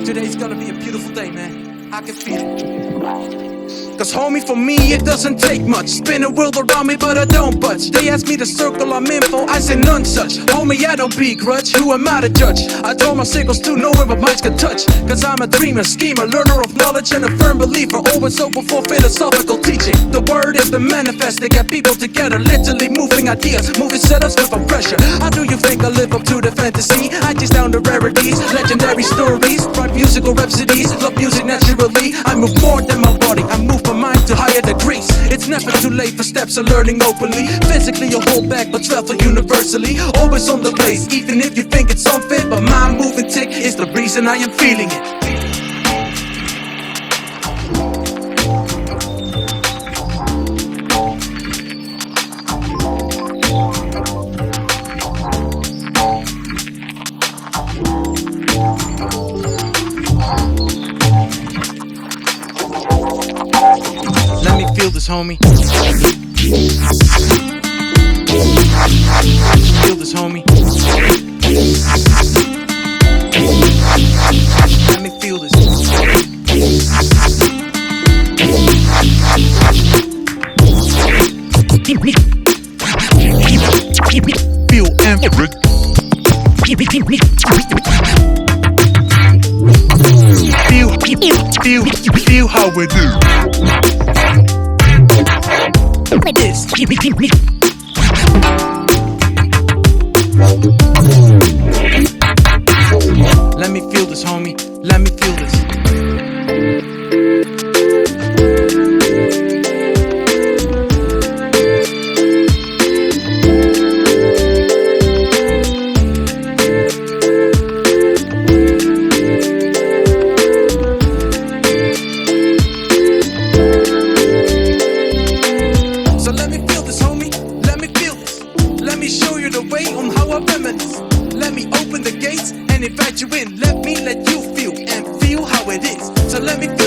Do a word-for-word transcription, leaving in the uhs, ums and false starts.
Today's gonna be a beautiful day, man. I can feel it. Cause homie, for me it doesn't take much. Spin a world around me but I don't budge. They ask me to circle I'm info, I say none such. Homie, I don't begrudge, who am I to judge? I told my signals to know where my minds can touch. Cause I'm a dreamer, schemer, learner of knowledge and a firm believer. Always open for philosophical teaching. The word has been manifested, get people together. Literally moving ideas, moving setups with a pressure. How do you think I live up to the fantasy? I chase down the rarities, legendary stories, write musical rhapsodies, love music naturally. I move more than my body, I move my mind to higher degrees. It's never too late for steps of learning openly. Physically you hold back but travel universally. Always on the place, even if you think it's unfit. But my moving tick is the reason I am feeling it. Let me feel this, homie. Feel this, homie. Let me feel this. Feel Everett. Feel, feel, feel how we do. This. Let me feel this, homie. Let me feel this. So let me feel this, homie. Let me feel this. Let me show you the way on how I reminisce. Let me open the gates and invite you in. Let me let you feel and feel how it is. So let me